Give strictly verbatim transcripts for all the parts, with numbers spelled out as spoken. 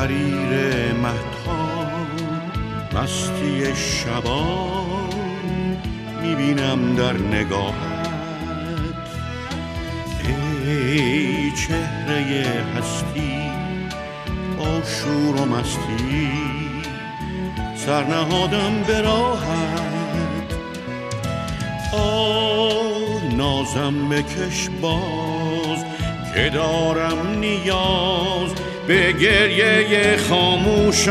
حریر مهتاب مستی شبان میبینم در نگاهت. ای چهره هستی با شور و مستی سرنهادم به راهت. آه نازم بکش باز که دارم نیاز به گریه خاموشت.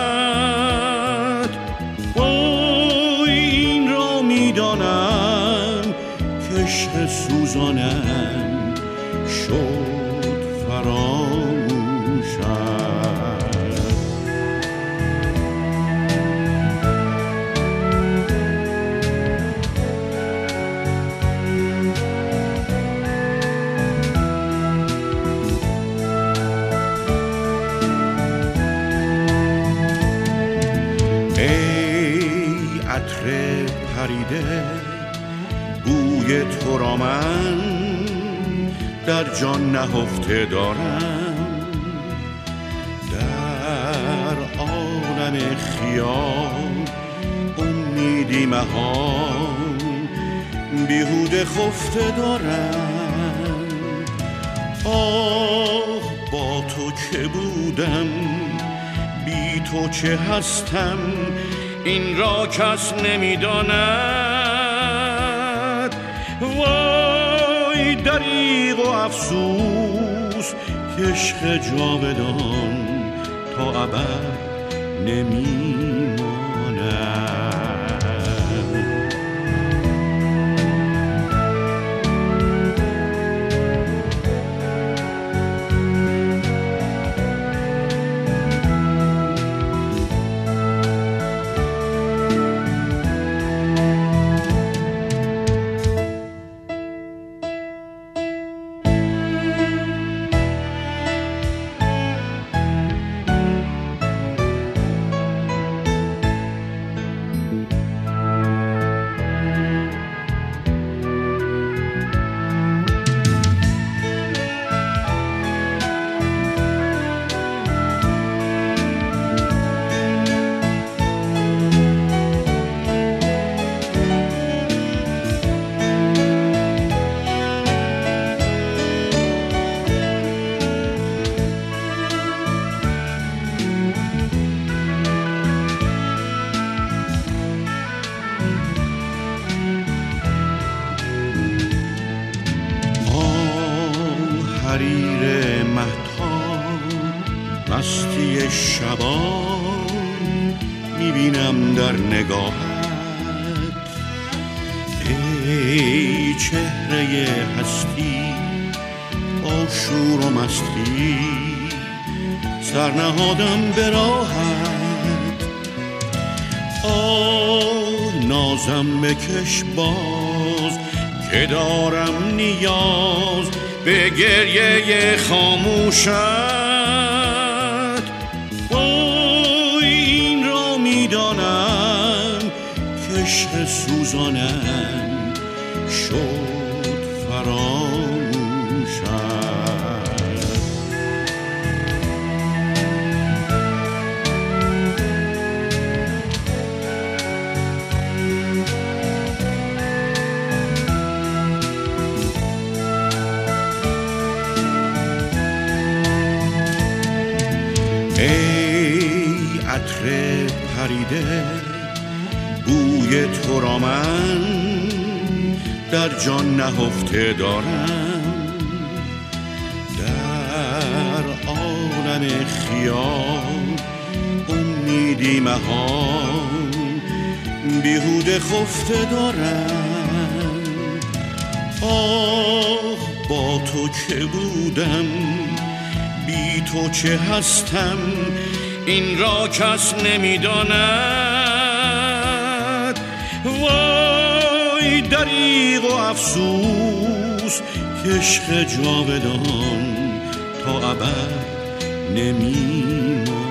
وای این را میدانم که عشق سوزانم شد فراموشت. عطر پریده بوی تو را من در جان نهفته دارم. در عالم خیال امیدی مهان بیهوده خفته دارم. آه با تو که بودم بی تو چه هستم این را کس نمیداند. وای دریغ و افسوس که عشق جاودان تا ابد نمیماند. حریر مهتاب مستی شبان میبینم در نگاهت. ای چهره هستی با شور و مستی سرنهادم به راهت. آه نازم بکش باز که دارم نیاز به گریه خاموشت. وای این را میدانم که عشق سوزانم شد فراموشت. ای عطر پریده بوی تو را من در جان نهفته دارم. در عالم خیال امیدی مهان بیهوده خفته دارم. آه با تو که بودم بی تو چه هستم این را کس نمیداند. وای دریغ و افسوس که عشق جاودان تا ابد نمیماند.